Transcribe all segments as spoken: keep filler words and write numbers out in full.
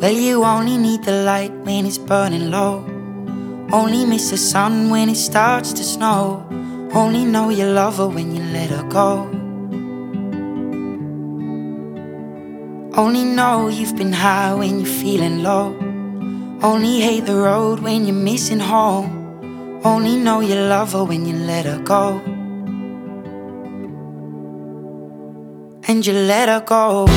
Well, you only need the light when it's burning low. Only miss the sun when it starts to snow. Only know you love her when you let her go. Only know you've been high when you're feeling low. Only hate the road when you're missing home. Only know you love her when you let her go. And you let her go.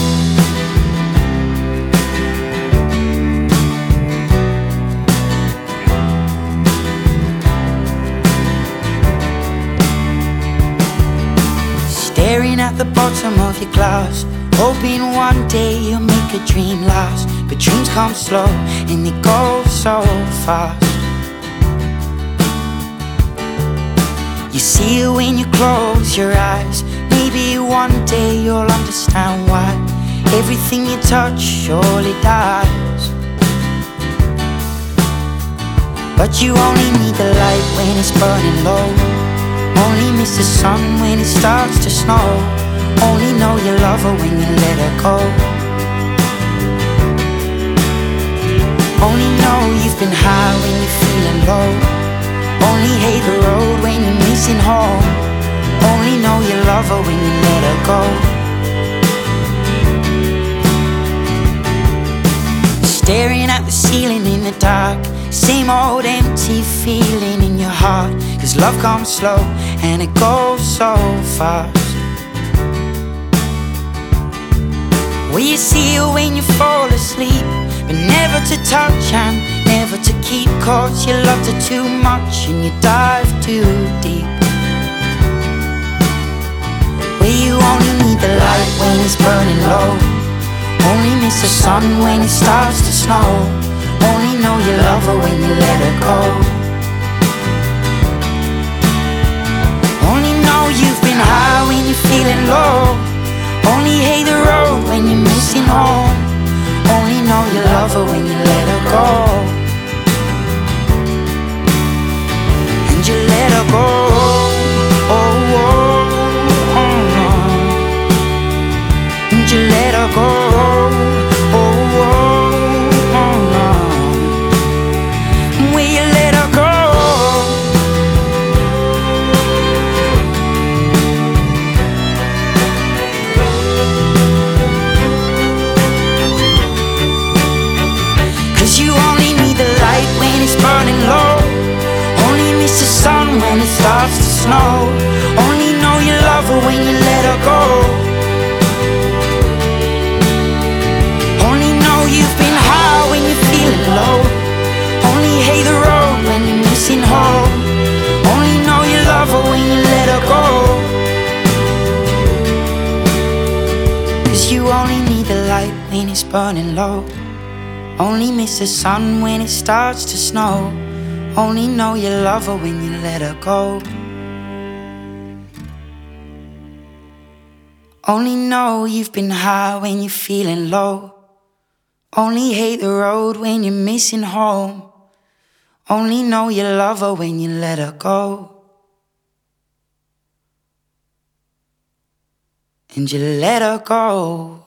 Staring at the bottom of your glass, hoping one day you'll make a dream last. But dreams come slow and they go so fast. You see it when you close your eyes. Maybe one day you'll understand why everything you touch surely dies. But you only need the light when it's burning low. Only miss the sun when it starts to snow. Only know you love her when you let her go. Only know you've been high when you're feeling low. Only hate the road when you're missing home. Only know you love her when you let her go. Staring at the ceiling in the dark, same old empty feeling in your heart. Cause love comes slow and it goes so fast. Well, you see her when you fall asleep, but never to touch and never to keep. Cause you loved her too much and you dive too deep. Well, you only need the light when it's burning low. Only miss the sun when it starts to snow. Only know you love her when you let her go. Only know you've been high when you're feeling low. Only hate the road when you're missing home. Only know you love her when you let her go. And you let her go. Oh, oh, oh, oh. And you let her go. Oh, oh, oh, oh. Will you let her go? You only need the light when it's burning low. Only miss the sun when it starts to snow. Only know you love her when you let her go. Only know you've been high when you're feeling low. Only hate the road when you're missing home. Only know you love her when you let her go. Cause you only need the light when it's burning low. Only miss the sun when it starts to snow. Only know you love her when you let her go. Only know you've been high when you're feeling low. Only hate the road when you're missing home. Only know you love her when you let her go. And you let her go.